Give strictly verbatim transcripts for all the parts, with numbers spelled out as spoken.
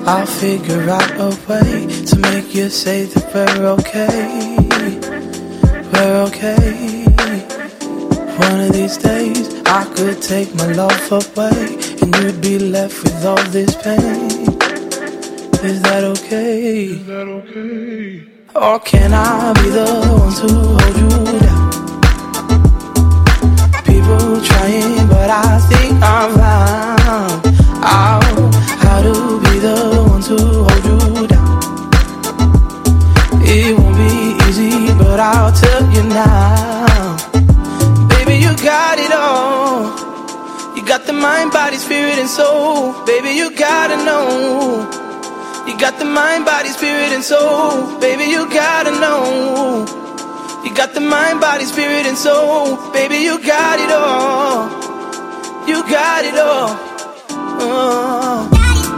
I'll figure out a way to make you say that we're okay. We're okay. One of these days I could take my love away and you'd be left with all this pain. Is that okay? Is that okay? Or can I be the one to hold you down? People trying, but I think I'm found out how to be the one to hold you down. It won't be easy, but I'll tell you now. Baby, you got it all. You got the mind, body, spirit, and soul. Baby, you gotta know. You got the mind, body, spirit, and soul. Baby, you gotta know. You got the mind, body, spirit, and soul. Baby, you got it all. You got it all. Oh.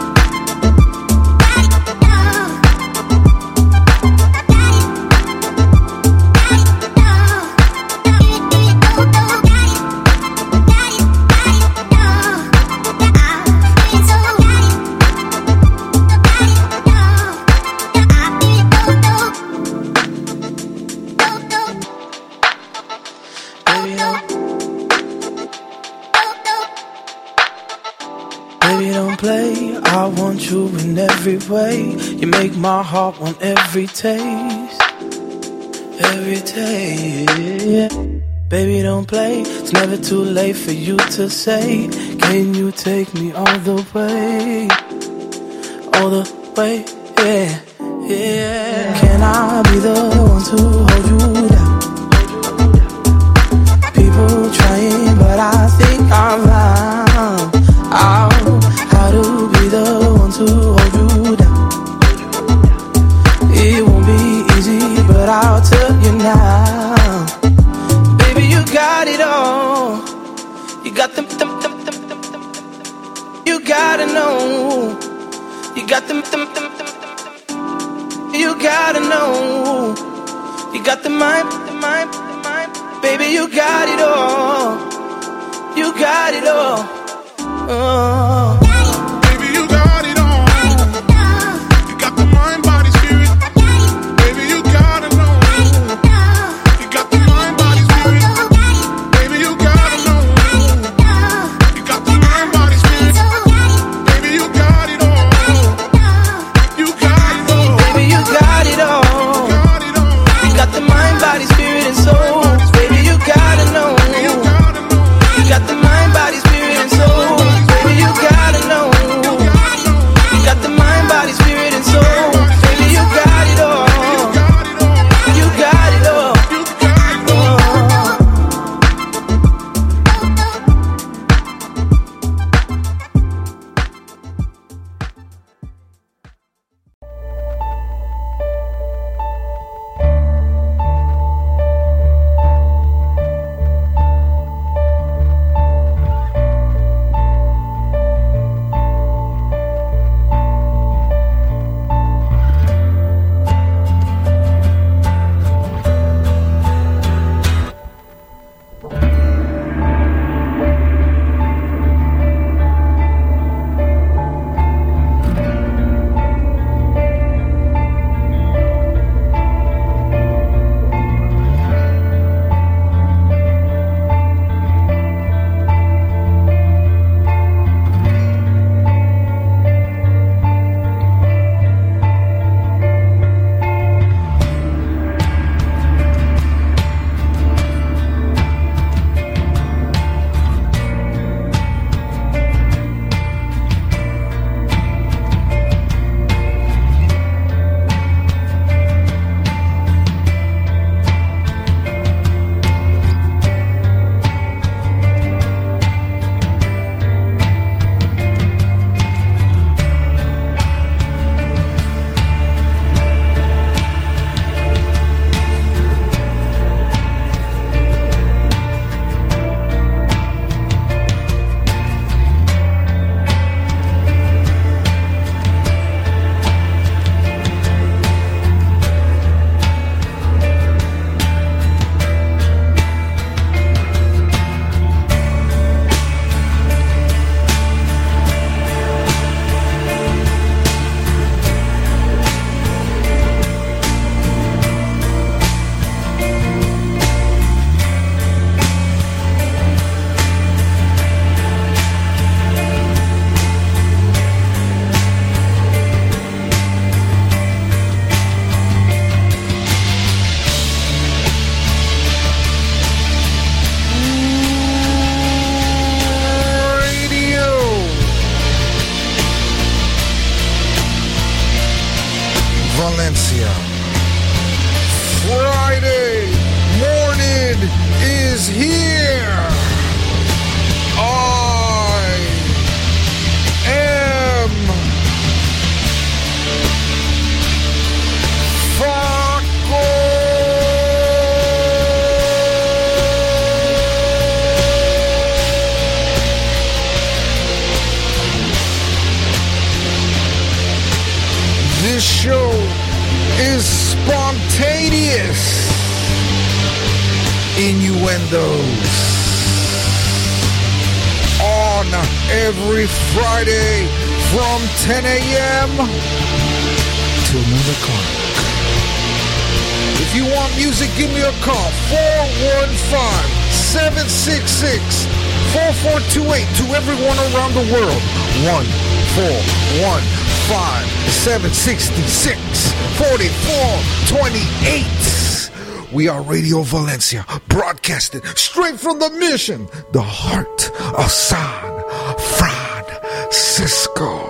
Baby, don't play, I want you in every way. You make my heart want every taste. Every taste. Baby, don't play, it's never too late for you to say, can you take me all the way? All the way, yeah, yeah. Can I be the one to hold you down? People trying, but I think I'm found out how to be the one to hold you down. It won't be easy, but I'll tell you now. Baby, you got it all. You got them, them, them, them, them, them. You gotta know. You got them, them, them, them, them, them. You gotta know. You got the mind, the mind, the mind. Baby, you got it all. You got it all. Oh. Baby, you got it all. You got the mind, body, spirit. Baby, you gotta know. You got the mind, body, spirit. Baby, you gotta know. You got the mind, body, spirit. Baby, you got it all. You got it all. Baby, you got it all. You got the mind, body, spirit, and soul. Baby, you gotta know. You got the mind, body, spirit, and soul. You gotta here. I am Faco. This show is spontaneous innuendos on every Friday from ten a.m. till noon o'clock. If you want music, give me a call, four one five, seven six six, four four two eight. To everyone around the world, one four one five, seven six six, four four two eight. We are Radio Valencia, broadcasted straight from the mission, the heart of San Francisco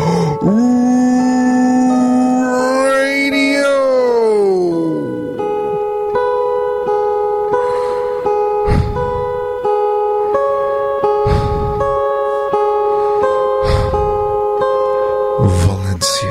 Radio. Valencia.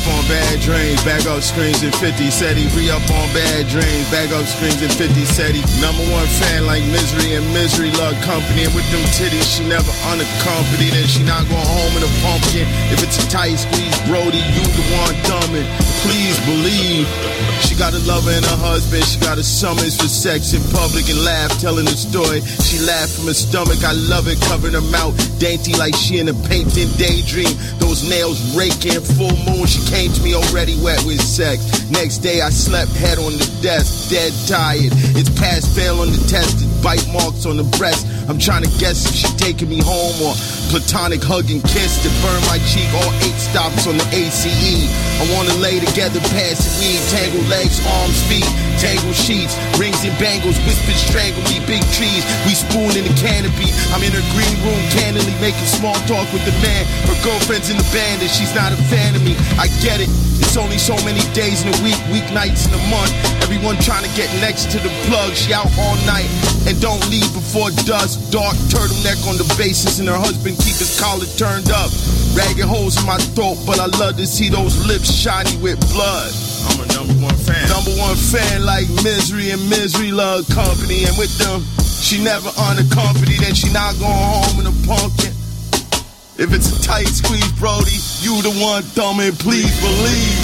re-up on bad dreams, bag up screens and fifty said he re-up on bad dreams, bag up screens and fifty said he number one fan like Misery and Misery love company, and with them titties she never unaccompanied, and she not going home in a pumpkin. If it's a tight squeeze, Brody, you the one dumbing. Please believe she got a lover and a husband, she got a summons for sex in public and laugh telling the story. She laughed from her stomach, I love it, covering her mouth dainty like she in a painting daydream. Those nails raking, full moon, she came to me already wet with sex. Next day I slept head on the desk, dead tired. It's past fail on the test, it's bite marks on the breast. I'm trying to guess if she taking me home or platonic hug and kiss to burn my cheek. All eight stops on the A C E. I wanna lay together, pass it weed, tangle legs, arms, feet, tangle sheets, rings and bangles, whispered strangle me, big trees. We spoon in the canopy. I'm in her green room, candidly making small talk with the man. Her girlfriend's in the band and she's not a fan of me. I get it. It's only so many days in a week, weeknights in a month. Everyone trying to get next to the plug. She out all night and don't leave before dusk. Dark turtleneck on the basis and her husband keep his collar turned up. Ragged holes in my throat, but I love to see those lips shiny with blood. I'm a number one fan. Number one fan like Misery and Misery love company, and with them, she never unaccompanied and she not going home in a pumpkin. If it's a tight squeeze, Brody, you the one thumbing, please believe.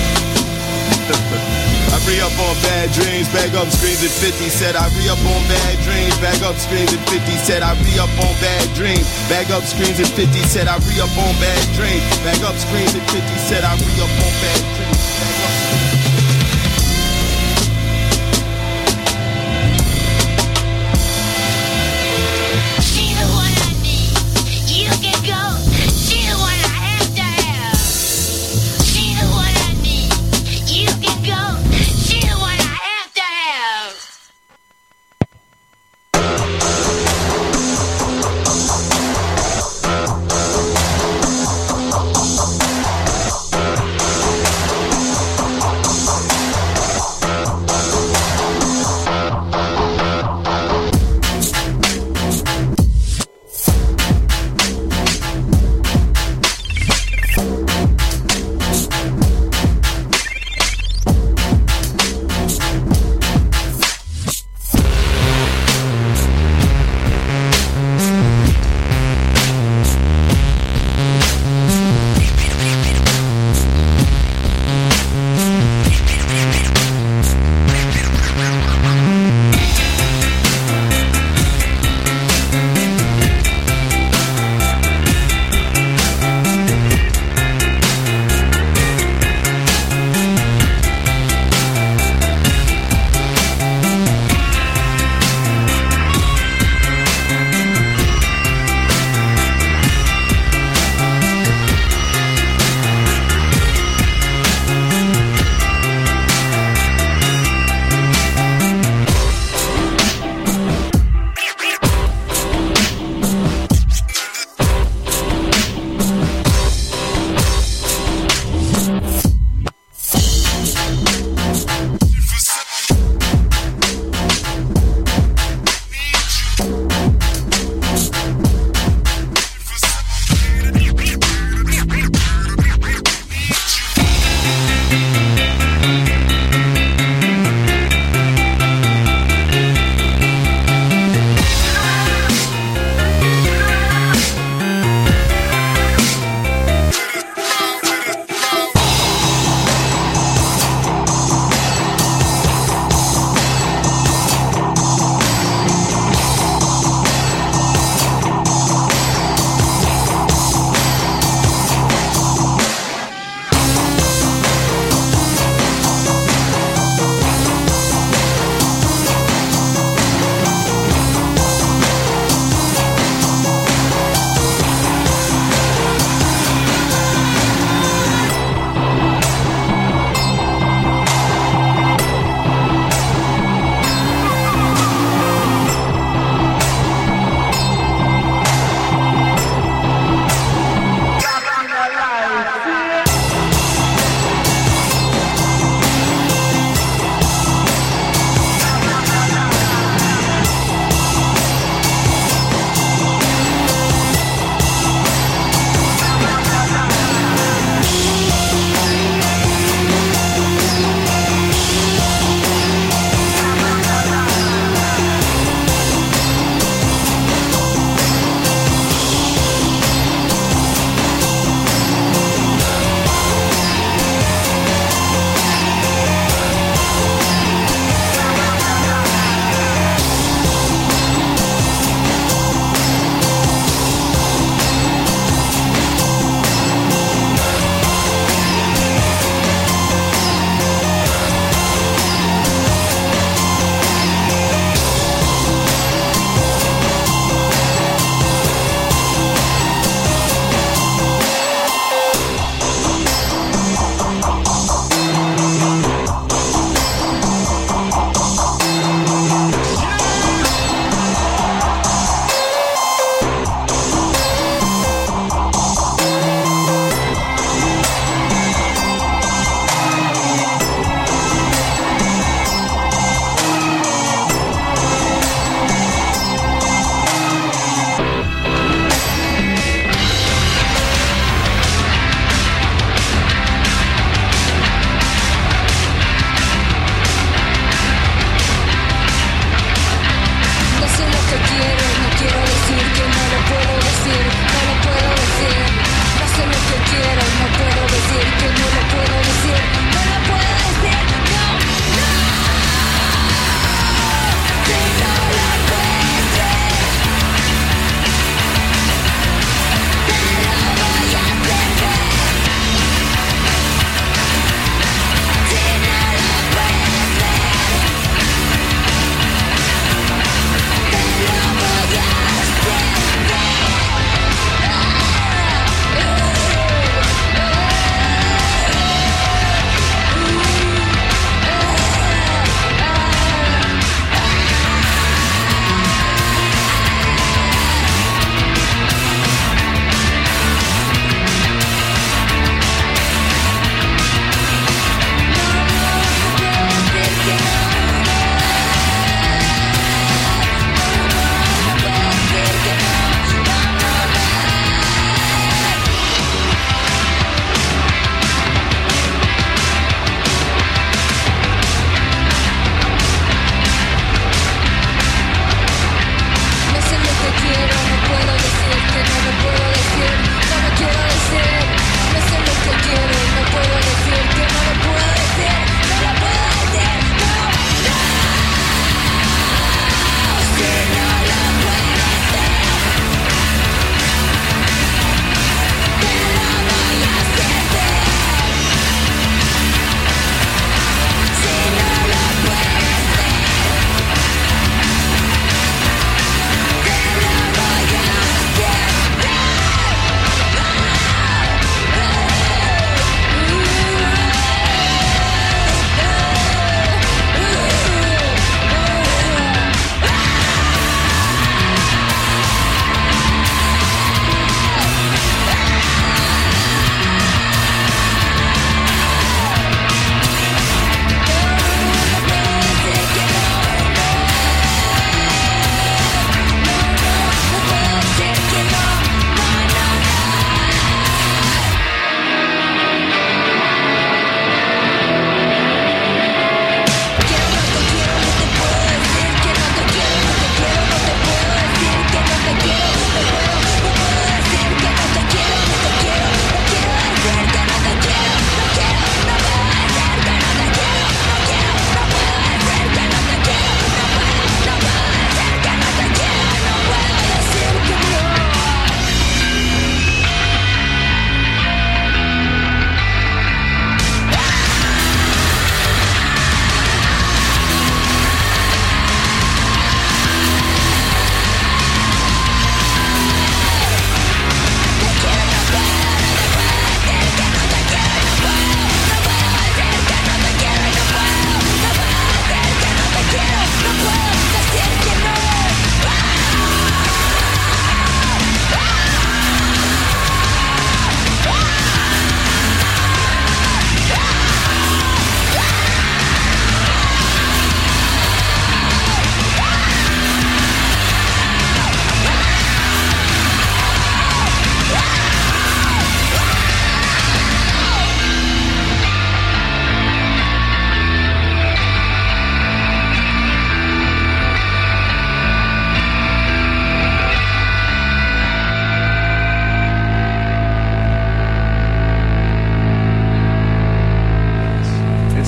I re-up on bad dreams, bag up screens at fifty said I re-up on bad dreams, bag up screens at fifty said I re-up on bad dreams, bag up screens at fifty said I re-up on bad dreams, bag up screens at fifty said I re-up on bad dreams, bag up She the one I need, you can go, she the one I have to have. She the one I need, you can go, she the one I have to have.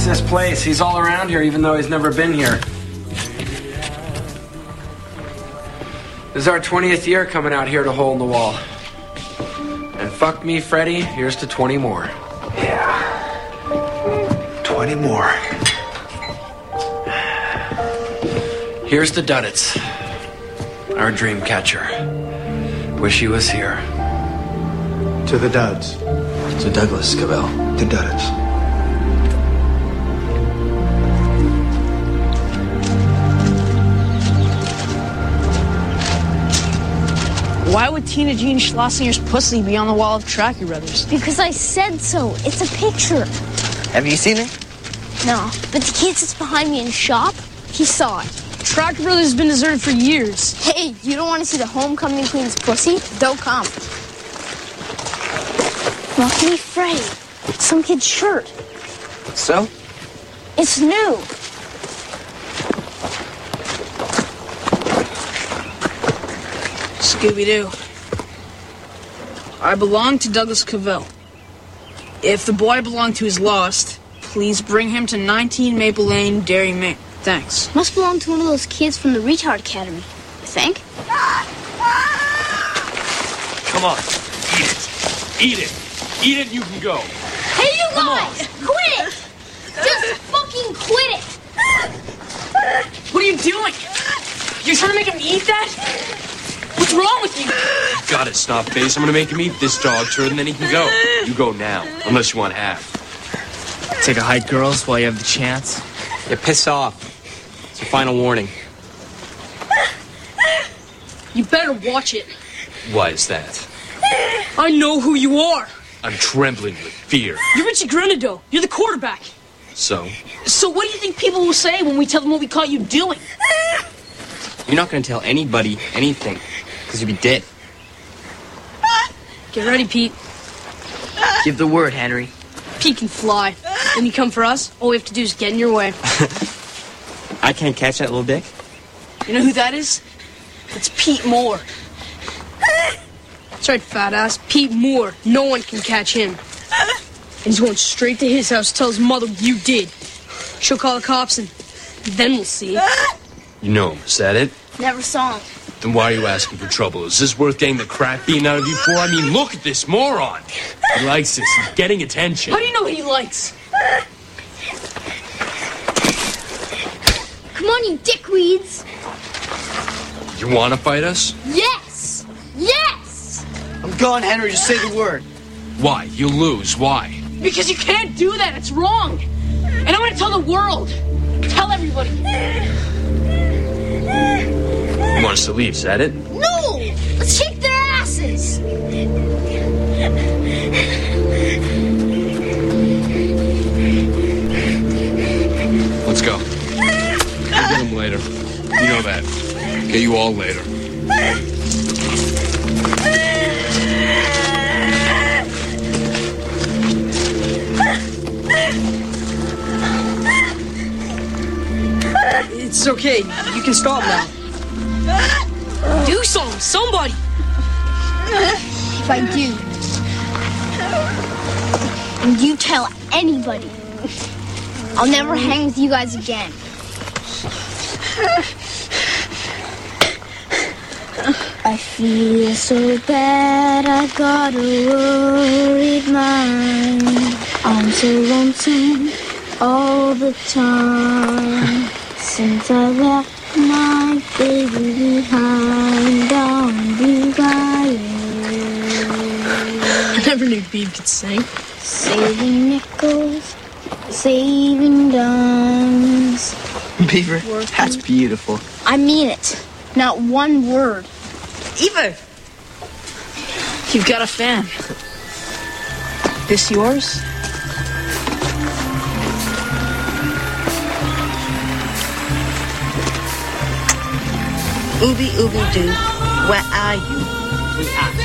this place. He's all around here, even though he's never been here. This is our twentieth year coming out here to Hole in the Wall. And fuck me, Freddie, here's to twenty more. Yeah. twenty more. Here's to Duddits, our dream catcher. Wish he was here. To the Duds. To Douglas Cavell. To Duddits. Why would Tina Jean Schlessinger's pussy be on the wall of Tracker Brothers? Because I said so. It's a picture. Have you seen it? No, but the kid sits behind me in shop. He saw it. Tracker Brothers has been deserted for years. Hey, you don't want to see the homecoming queen's pussy? Don't come. Look me, Freddie. Some kid's shirt. So? It's new. Scooby-Doo. I belong to Douglas Cavell. If the boy I belong to is lost, please bring him to nineteen Maple Lane, Derry, Maine. Thanks. Must belong to one of those kids from the Retard Academy, I think. Come on, eat it. Eat it. Eat it and you can go. Hey, you guys! Quit it! Just fucking quit it! What are you doing? You're trying to make him eat that? What's wrong with you? Got it, stop face. I'm gonna make him eat this dog turd and then he can go. You go now, unless you want half. Take a hike, girls, while you have the chance. Yeah, piss off. It's your final warning. You better watch it. Why is that? I know who you are. I'm trembling with fear. You're Richie Grenado. You're the quarterback. So? So what do you think people will say when we tell them what we caught you doing? You're not going to tell anybody anything, because you'll be dead. Get ready, Pete. Give the word, Henry. Pete can fly. When you come for us, all we have to do is get in your way. I can't catch that little dick. You know who that is? It's Pete Moore. That's right, fat ass. Pete Moore. No one can catch him. And he's going straight to his house to tell his mother what you did. She'll call the cops and then we'll see. You know him, is that it? Never saw him. Then why are you asking for trouble? Is this worth getting the crap beaten out of you for? I mean, look at this moron. He likes this. He's getting attention. How do you know what he likes? Come on, you dickweeds. You want to fight us? Yes! Yes! I'm gone, Henry. Just say the word. Why? You'll lose. Why? Because you can't do that. It's wrong. And I'm going to tell the world. Tell everybody. You want us to leave, is that it? No! Let's kick their asses! Let's go. We'll get him later. You know that. Get you all later. It's okay. You can stop now. Do something. Somebody. If I do, and you tell anybody, I'll never hang with you guys again. I feel so bad, I got a worried mind. I'm so lonesome all the time. Since I left my baby behind down Dubai. I never knew Beeb could sing. Saving nickels, saving dimes. Beaver, that's beautiful. I mean it. Not one word. Eva! You've got a fan. This yours? Ooby ooby doo, where are you? We are.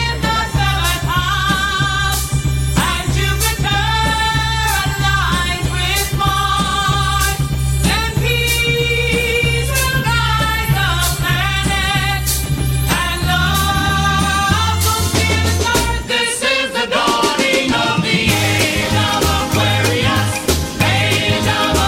Age of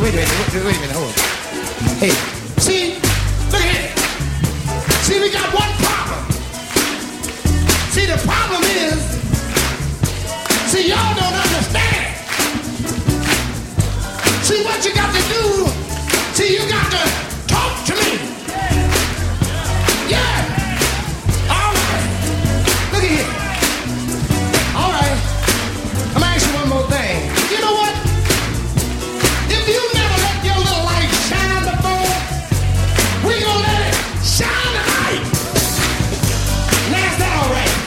wait a minute, wait, wait a minute, hold on. Hey, see, look here. See, we got one problem. See, the problem is, see, y'all don't understand. See, what you got to do, see, you got to talk to me. Yeah. All right. Look at here. All right. I'm going to ask you one more thing. You know what? If you never let your little light shine before, we gonna let it shine tonight. Now is that all right?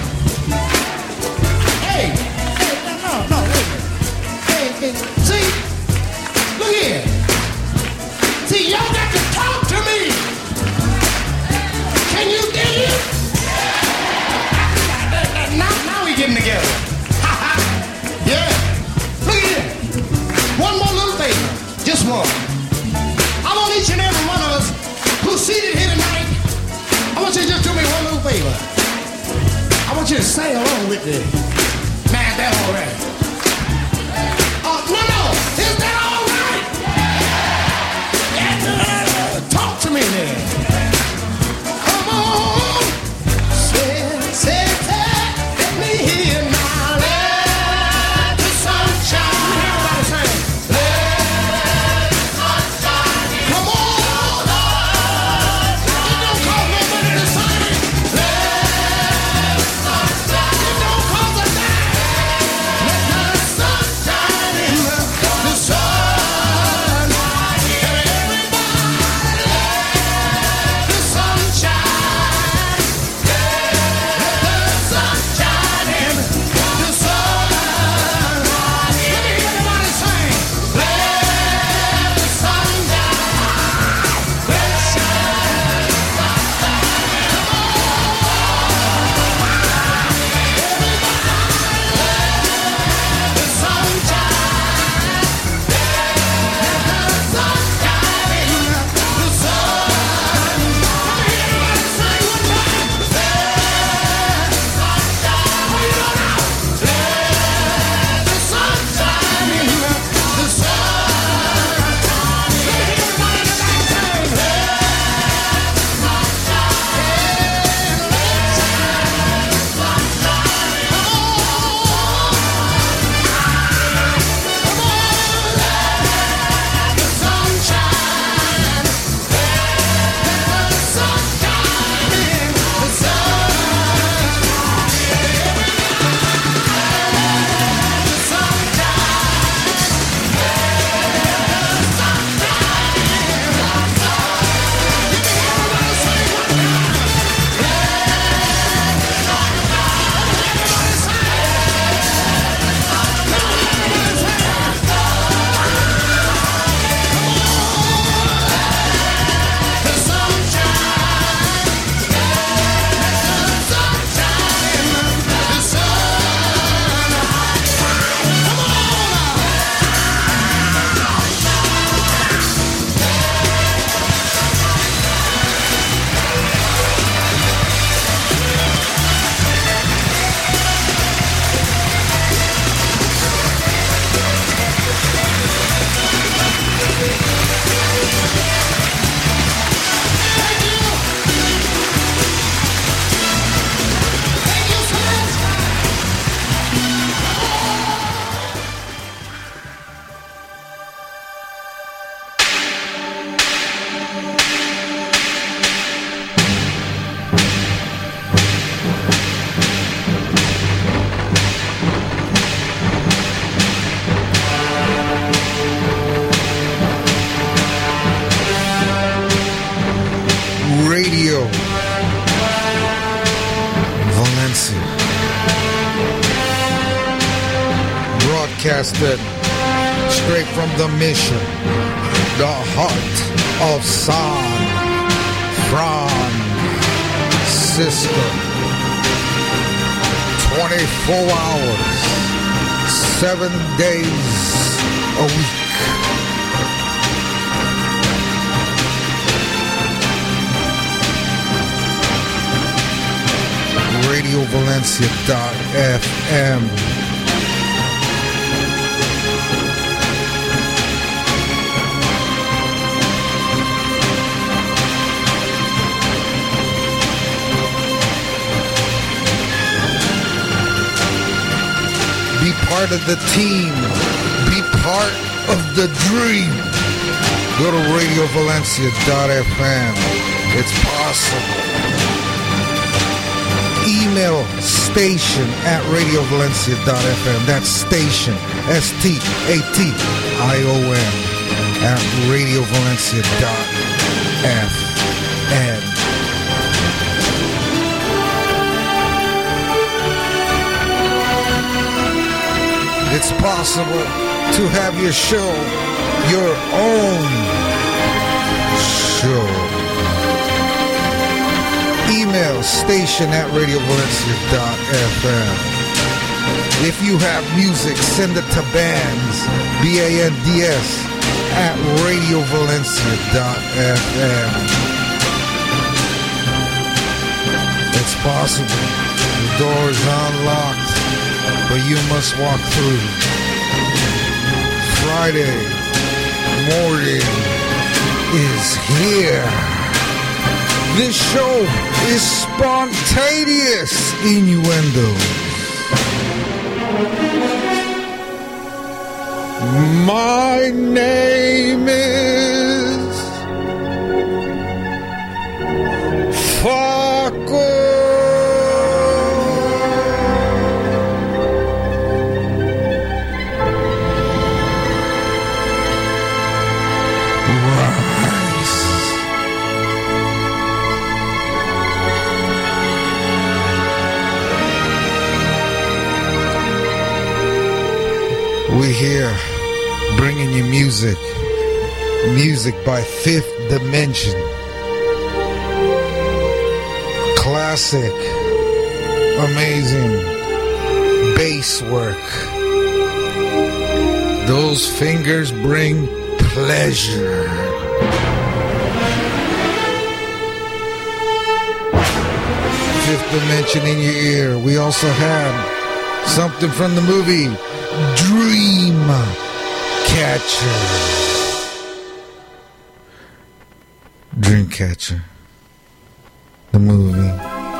Hey, hey, no, no, wait a minute. Hey, hey, see, look here. See, y'all got to talk to me. Can you dig it? Now, now we getting together. Yeah. Look at here. One more little favor. Just one. I want each and every one of us who's seated here tonight, I want you to just do me one little favor. I want you to sing along with me. Man, that all right. Oh, no, no. Is that all right? Yeah. Talk to me then. Come on. Say, say, say, let me hear now. Let the sun shine. Everybody sing. Let the sun shine. Come on. It don't cost nobody to sing. Let the sun shine. It don't cost a dime. Let the sun shine in the, the sun. Everybody, let the sun shine. Let the sun shine in the sun. Let me hear everybody sing. Let the sun shine. Let it shine. Come on. Everybody, let the sun shine. Let the sun shine in the sun. Let me hear everybody sing one time. Let the sun shine. What you doing now? Let the sun shine in the sun. Let me hear everybody in the back sing. Let the sun shine. Let it shine. Sun shine. Come on. Come on. Let the sun shine. Let the sun shine in the Radio Valencia, broadcasted straight from the mission, the heart of San Francisco. twenty-four hours, seven days a week. Radio Valencia dot F M. part of the team. Be part of the dream. Go to radio valencia dot f m. It's possible. Email station at radio valencia dot f m. That's station, S T A T I O N, at radio valencia dot f m. It's possible to have your show, your own show. Email station at radio valencia dot f m. If you have music, send it to bands, B A N D S, at radio valencia dot f m. It's possible. The door is unlocked, but you must walk through. Friday morning is here. This show is spontaneous innuendos. My name is Faco. We're here bringing you music. Music by Fifth Dimension. Classic. Amazing. Bass work. Those fingers bring pleasure. Fifth Dimension in your ear. We also had something from the movie Dream Catcher. Dreamcatcher. The movie.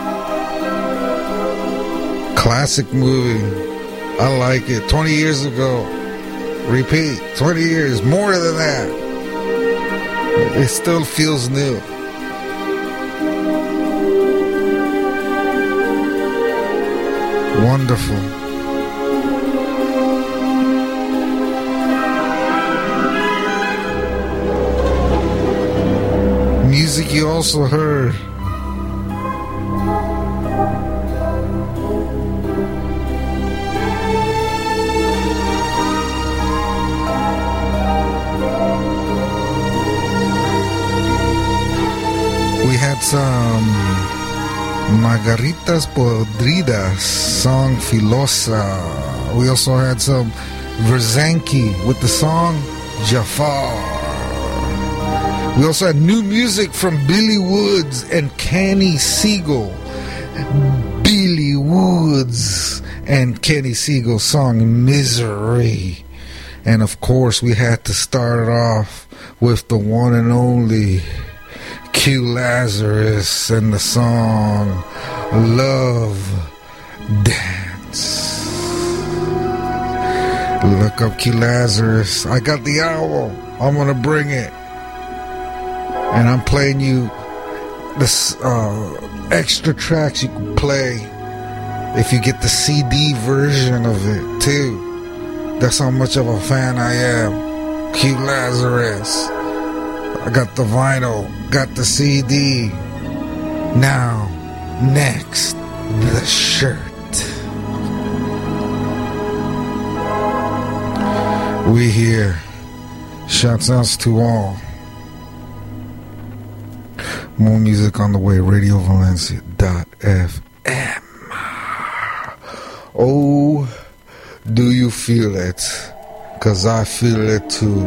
Classic movie. I like it. twenty years ago. Repeat. twenty years. More than that. It still feels new. Wonderful. Music you also heard. We had some Margaritas Podridas, song Filosa. We also had some Verzanki with the song Jafar. We also had new music from Billy Woods and Kenny Siegel. Billy Woods and Kenny Siegel's song Misery. And of course, we had to start it off with the one and only Q Lazarus and the song Love Dance. Look up Q Lazarus. I got the album. I'm gonna bring it. And I'm playing you this uh, extra tracks you can play if you get the C D version of it too. That's how much of a fan I am. Q Lazarus. I got the vinyl, got the C D. Now, next, the shirt. We here. Shouts outs to all. More music on the way. radio valencia dot f m. Oh, do you feel it? 'Cause I feel it too.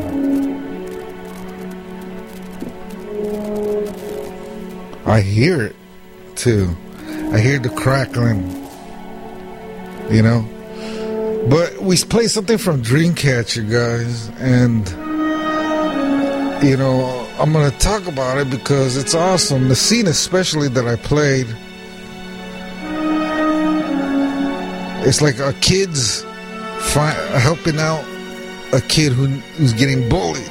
I hear it too. I hear the crackling. You know? But we play something from Dreamcatcher, guys, and you know, I'm going to talk about it because it's awesome. The scene especially that I played, it's like a kid's fi- helping out a kid who, who's getting bullied.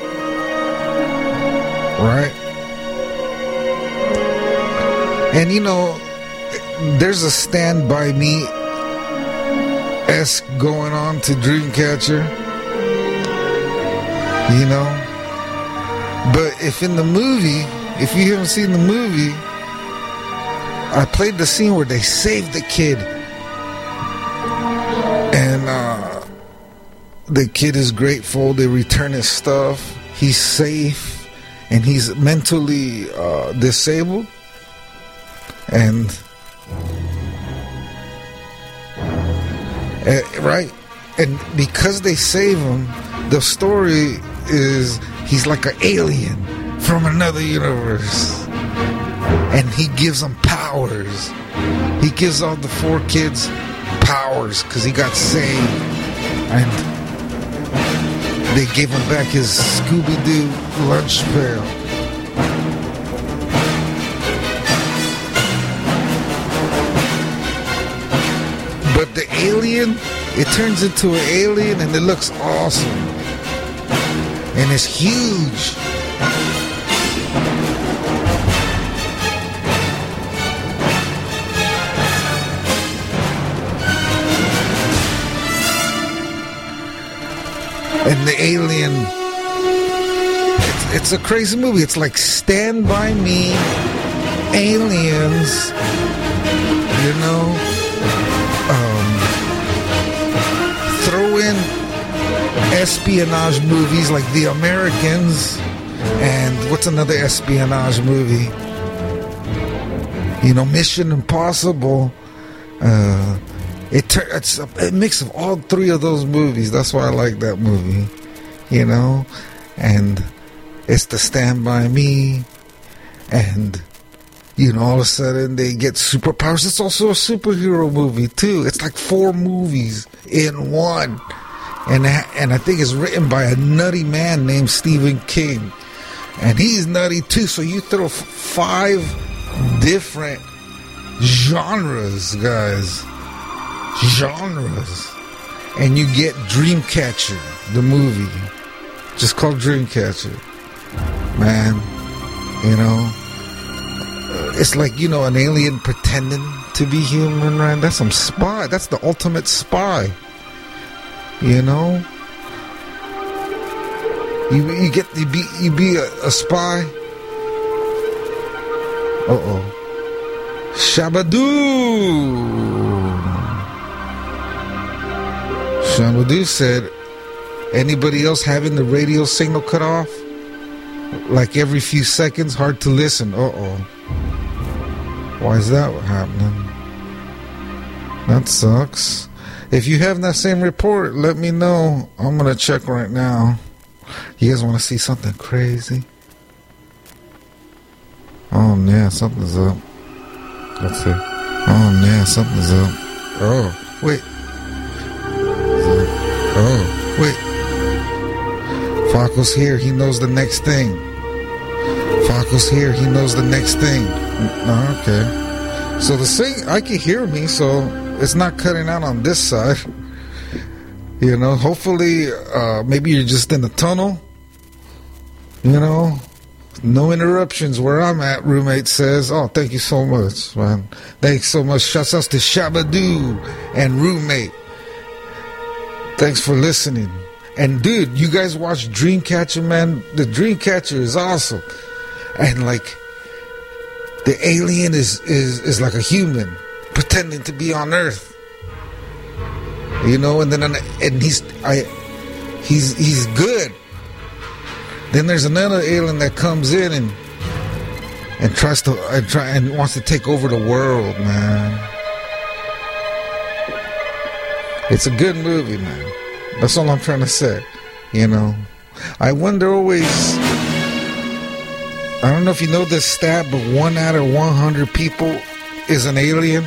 Right? And you know, there's a Stand By Me-esque going on to Dreamcatcher. You know? But if in the movie, if you haven't seen the movie, I played the scene where they saved the kid. And uh, the kid is grateful. They return his stuff. He's safe. And he's mentally uh, disabled. And... Uh, right? And because they save him, the story is he's like an alien from another universe. And he gives them powers. He gives all the four kids powers because he got saved. And they gave him back his Scooby-Doo lunch pail. But the alien, it turns into an alien and it looks awesome. And it's huge. And the alien, it's, it's a crazy movie. It's like Stand By Me, aliens, you know, um, throw in espionage movies like The Americans, and what's another espionage movie? You know, Mission Impossible. Uh, It tur- it's a, a mix of all three of those movies. That's why I like that movie, you know. And it's the Stand By Me, and you know, all of a sudden they get superpowers. It's also a superhero movie too. It's like four movies in one, and and I think it's written by a nutty man named Stephen King, and he's nutty too. So you throw f- five different genres, guys. Genres, and you get Dreamcatcher, the movie, just called Dreamcatcher. Man, you know, it's like, you know, an alien pretending to be human, right? That's some spy. That's the ultimate spy. You know, you you get you be you be a, a spy. Uh oh, Shabadoo. Shabadoo said, anybody else having the radio signal cut off? Like every few seconds, hard to listen. Uh-oh. Why is that happening? That sucks. If you have that same report, let me know. I'm going to check right now. You guys want to see something crazy? Oh, yeah, something's up. Let's see. Oh, yeah, something's up. Oh, wait. Oh, wait. Faco's here. He knows the next thing. Faco's here. He knows the next thing. Oh, okay. So the thing, I can hear me, so it's not cutting out on this side. You know, hopefully, uh, maybe you're just in the tunnel. You know, no interruptions where I'm at, roommate says. Oh, thank you so much, man. Thanks so much. Shouts out to Shabadoo and roommate. Thanks for listening. And dude, you guys watch Dreamcatcher, man? The Dreamcatcher is awesome. And like, the alien is, is, is like a human pretending to be on Earth. You know, and then and he's I he's he's good. Then there's another alien that comes in and and tries to and try and wants to take over the world, man. It's a good movie, man. That's all I'm trying to say. You know, I wonder always. I don't know if you know this stat, but one out of one hundred people is an alien.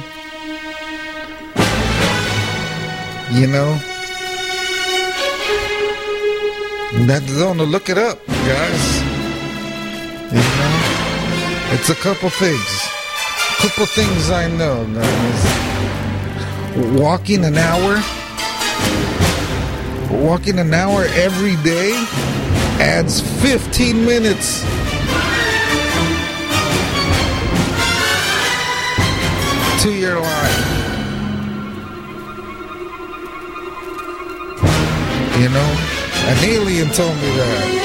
You know, that don't look it up, guys. You know, it's a couple things. Couple things I know, guys. Walking an hour walking an hour every day adds fifteen minutes to your life. You know, an alien told me that.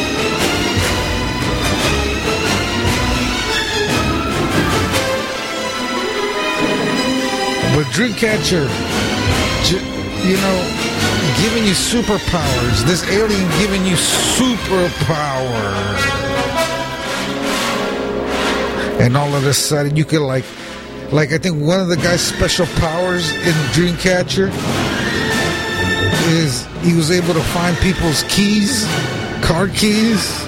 But Dreamcatcher, you know, giving you superpowers. This alien giving you superpower. And all of a sudden you could like, like I think one of the guy's special powers in Dreamcatcher is he was able to find people's keys, car keys.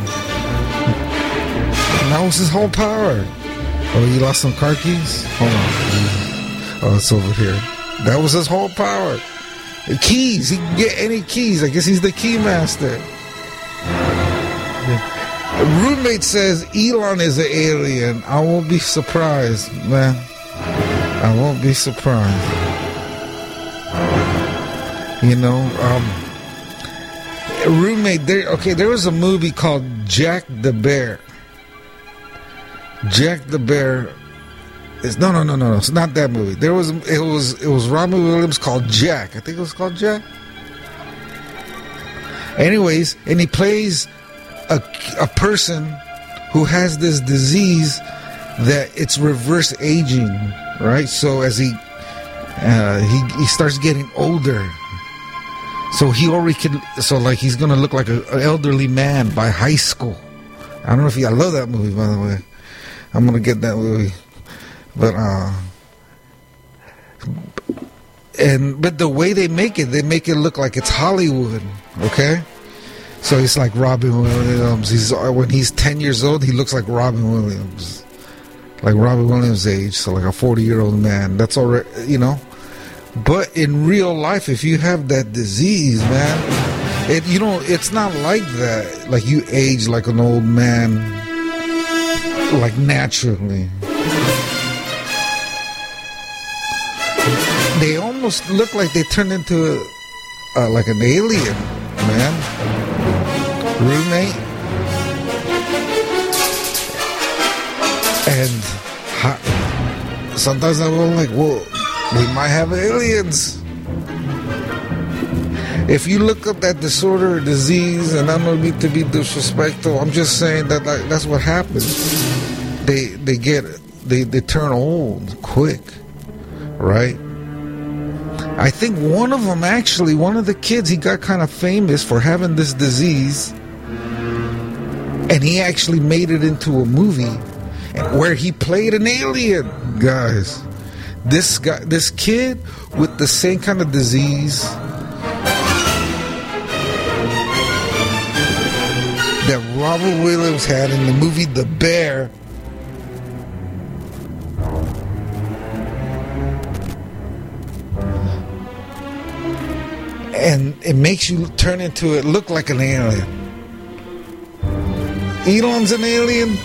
And that was his whole power. Oh, you lost some car keys? Hold on. Oh, it's over here. That was his whole power. The keys. He can get any keys. I guess he's the key master. A roommate says Elon is an alien. I won't be surprised, man. I won't be surprised. You know, um, a roommate, there, okay, there was a movie called Jack the Bear. Jack the Bear. It's, no, no, no, no, no. It's not that movie. There was, it was, it was Robin Williams called Jack. I think it was called Jack. Anyways, and he plays a, a person who has this disease that it's reverse aging, right? So as he, uh, he, he starts getting older. So he already can, so like he's going to look like an elderly man by high school. I don't know if you, I love that movie, by the way. I'm going to get that movie. But uh, and but the way they make it, they make it look like it's Hollywood, okay? So it's like Robin Williams. He's when he's ten years old, he looks like Robin Williams, like Robin Williams' age, so like a forty-year-old man. That's already, you know. But in real life, if you have that disease, man, it you know it's not like that. Like you age like an old man, like naturally. They almost look like they turned into a, uh, like an alien, man. Roommate. And ha- sometimes I go like, well, we might have aliens. If you look up that disorder or disease, and I don't mean to be disrespectful, I'm just saying that like, that's what happens. They they get they they turn old quick, right? I think one of them, actually, one of the kids, he got kind of famous for having this disease. And he actually made it into a movie where he played an alien, guys. This guy, this kid with the same kind of disease that Robert Williams had in the movie The Bear. And it makes you turn into it, look like an alien. Elon's an alien.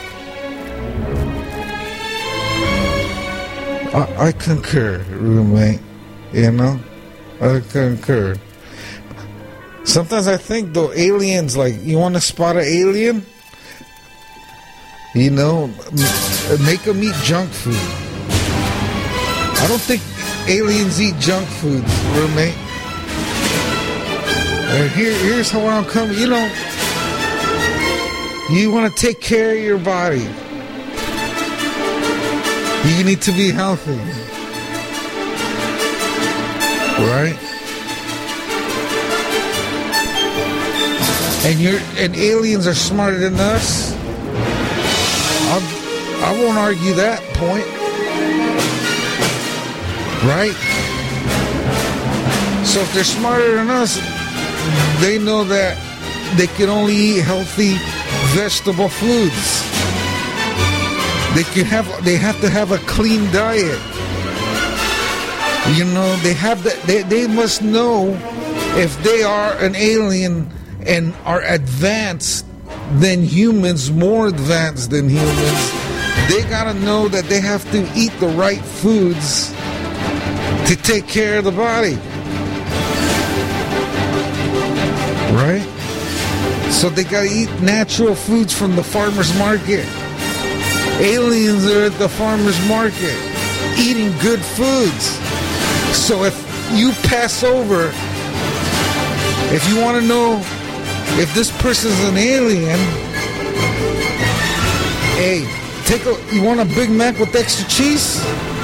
I, I concur, roommate. You know, I concur. Sometimes I think though, aliens, like, you want to spot an alien? You know, make them eat junk food. I don't think aliens eat junk food, roommate. Here, here's how I'm coming. You know, you want to take care of your body. You need to be healthy, right? And you're and aliens are smarter than us. I'll, I won't argue that point, right? So if they're smarter than us, they know that they can only eat healthy vegetable foods. They can have. They have to have a clean diet. You know, they have that. They they must know if they are an alien and are advanced than humans, more advanced than humans. They gotta know that they have to eat the right foods to take care of the body. right? So they gotta eat natural foods from the farmer's market. Aliens are at the farmer's market eating good foods. So if you pass over, if you want to know if this person's an alien, hey, take a, you want a Big Mac with extra cheese?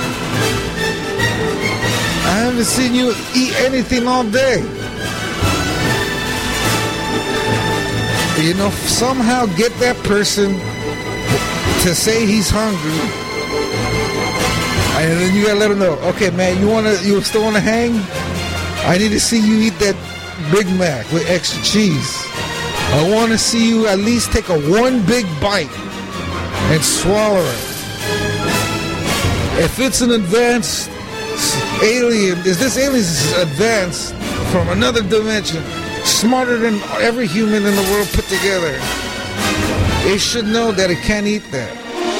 I haven't seen you eat anything all day. You know, somehow get that person to say he's hungry, and then you gotta let him know. Okay, man, you wanna, you still wanna hang? I need to see you eat that Big Mac with extra cheese. I want to see you at least take a one big bite and swallow it. If it's an advanced alien, is this alien is advanced from another dimension, smarter than every human in the world put together, it should know that it can't eat that.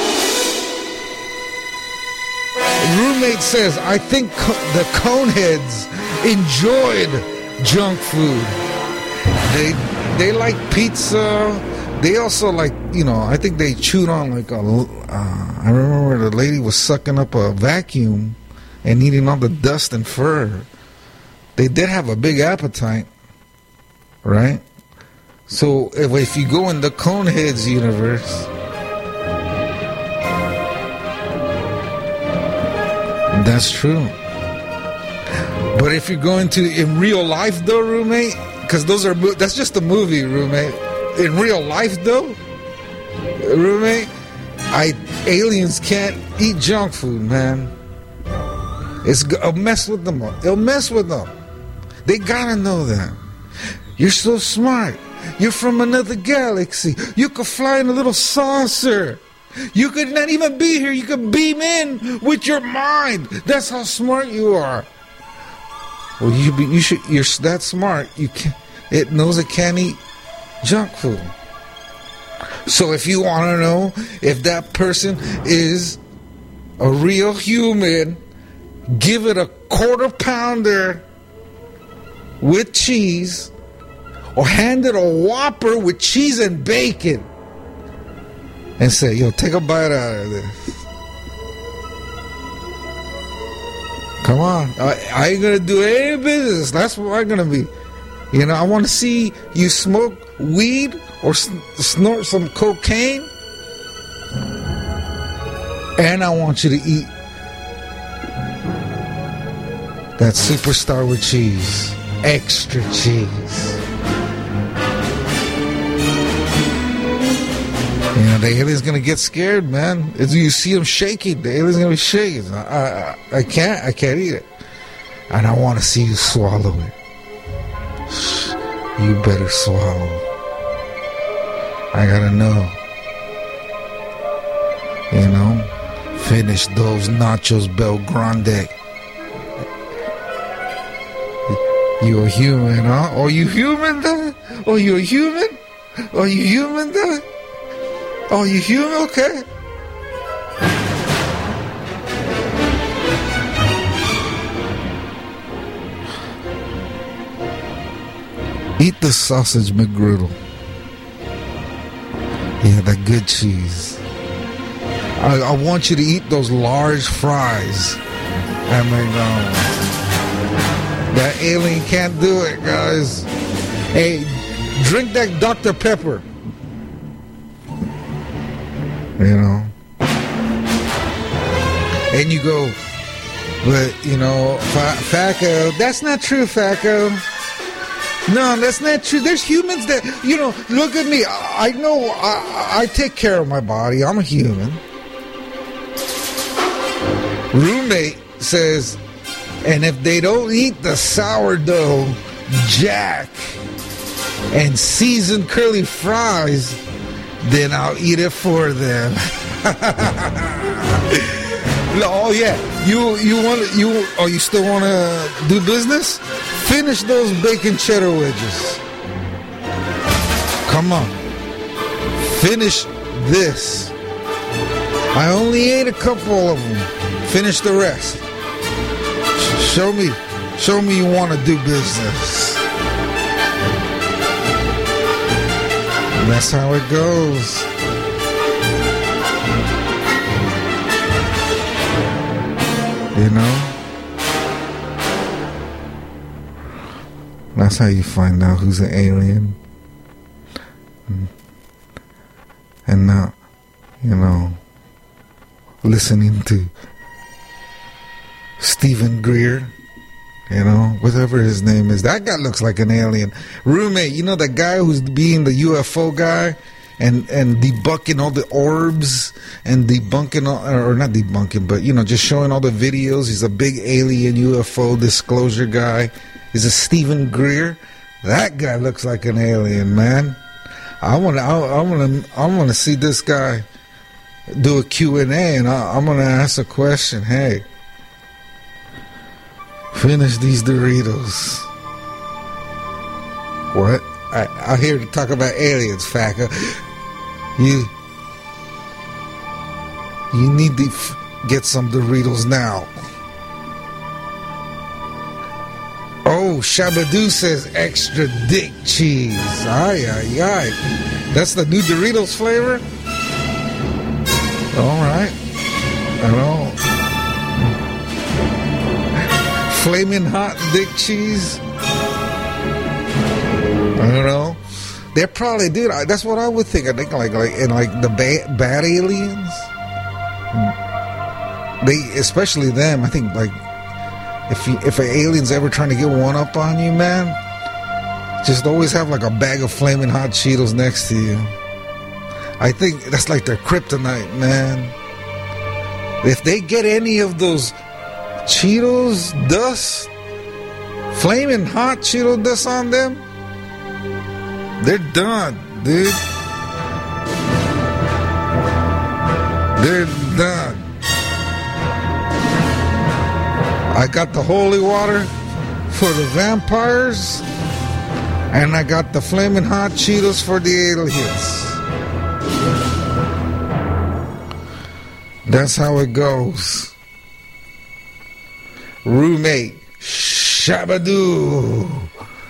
Roommate says, I think co- the Coneheads enjoyed junk food. They they like pizza. They also like, you know, I think they chewed on like a, uh, I remember the lady was sucking up a vacuum and eating all the dust and fur. They did have a big appetite, right? So if, if you go in the Coneheads universe, that's true. But if you're going to in real life though, roommate, because those are that's just a movie, roommate. In real life though, roommate, I aliens can't eat junk food, man. It's a mess with them. It'll mess with them. They gotta know that. You're so smart. You're from another galaxy. You could fly in a little saucer. You could not even be here. You could beam in with your mind. That's how smart you are. Well, you be, you should. You're that smart. You can. It knows it can't eat junk food. So if you want to know if that person is a real human, give it a quarter pounder with cheese, or hand it a Whopper with cheese and bacon, and say, yo, take a bite out of this. Come on. I, I ain't going to do any business. That's what I'm going to be. You know, I want to see you smoke weed or sn- snort some cocaine. And I want you to eat that Superstar with cheese. Extra cheese. You know, the alien's gonna get scared, man. It's, you see him shaking, the alien's gonna be shaking. I, I, I can't, I can't eat it. And I want to see you swallow it. You better swallow. I gotta know. You know, finish those nachos Bel Grande. You a human, huh? Are you human, though? Are you a human? Are you human, though? Oh, you human? Okay. Eat the sausage McGriddle. Yeah, that good cheese. I, I want you to eat those large fries at McDonald's. That alien can't do it, guys. Hey, drink that Doctor Pepper. You know, and you go, but you know, F- Faco, that's not true, Faco. No, that's not true. There's humans that, you know, look at me. I, I know I, I take care of my body. I'm a human. Roommate says, and if they don't eat the sourdough jack and seasoned curly fries, then I'll eat it for them. Oh yeah, you you want you? Oh, you still want to do business? Finish those bacon cheddar wedges. Come on, finish this. I only ate a couple of them. Finish the rest. Show me, show me you want to do business. That's how it goes. You know? That's how you find out who's an alien. And not, you know, listening to Stephen Greer, you know, whatever his name is. That guy looks like an alien. Roommate, you know that guy who's being the U F O guy and, and debunking all the orbs and debunking, all, or not debunking, but, you know, just showing all the videos. He's a big alien U F O disclosure guy. He's a Stephen Greer. That guy looks like an alien, man. I want to, I want to, I want to see this guy do a Q and A, and I, I'm going to ask a question. Hey, finish these Doritos. What? I, I'm here to talk about aliens, Facker. You, you need to f- get some Doritos now. Oh, Shabadoo says extra dick cheese. Ay, ay, ay. That's the new Doritos flavor? All right. I know. Flaming hot dick cheese? I don't know. They're probably, dude, that's what I would think. I think like, like in like the bad, bad aliens. They, especially them, I think like, If you, if an alien's ever trying to get one up on you, man, just always have like a bag of flaming hot Cheetos next to you. I think that's like their kryptonite, man. If they get any of those Cheetos dust, flaming hot Cheeto dust on them, they're done, dude. They're done. I got the holy water for the vampires, and I got the flaming hot Cheetos for the aliens. That's how it goes. Roommate, Shabadoo.